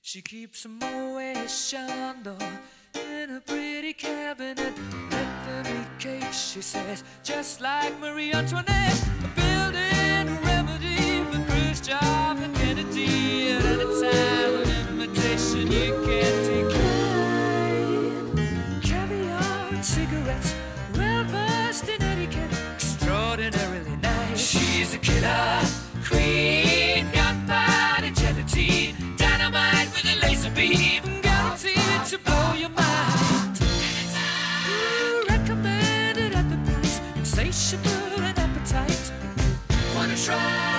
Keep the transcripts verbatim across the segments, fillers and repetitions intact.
She keeps a Moet Chandon in a pretty cabinet. Anthony cake, she says, just like Marie Antoinette. Building a remedy for Khrushchev and Kennedy. At any time, an invitation you can't decline. Caviar and cigarettes, well versed in etiquette, extraordinarily nice. She's a killer queen, gunpowder gelatine, dynamite with a laser beam, guaranteed to blow your mind. Ooh, recommended at the price, insatiable and appetite. Wanna try?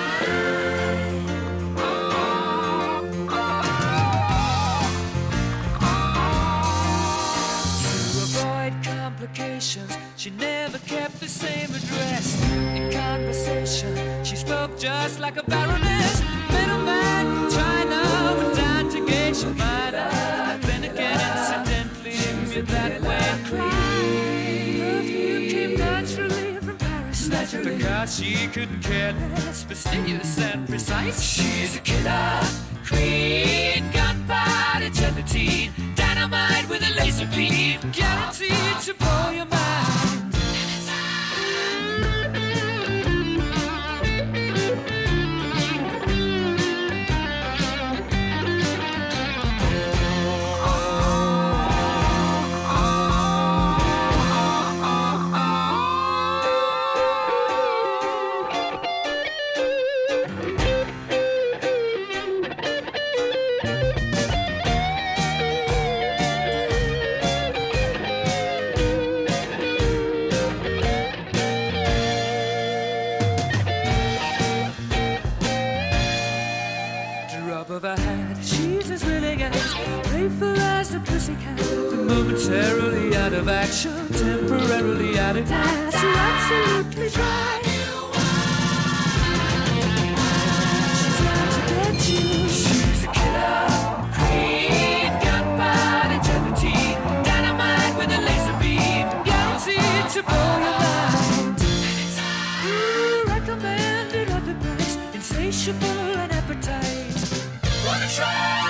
She never kept the same address. In conversation, she spoke just like a baroness. Middleman from China went down to gauge your mind. Then again, incidentally, you're that way. Perfume came naturally from Paris. Naturally. Because she couldn't care less, fastidious and precise. She's a killer queen, gunpowder gelatine, dynamite with a laser beam, guaranteed to blow your mind. Of her hat, she's as willing as playful as the pussycat, but momentarily out of action, temporarily out of gas. You're absolutely dry. She's out to get you. She's a killer queen, gunpowder gelatine, dynamite with a laser beam, guaranteed to blow your mind. Ooh, recommended at the price, insatiable and appetite. Wanna try?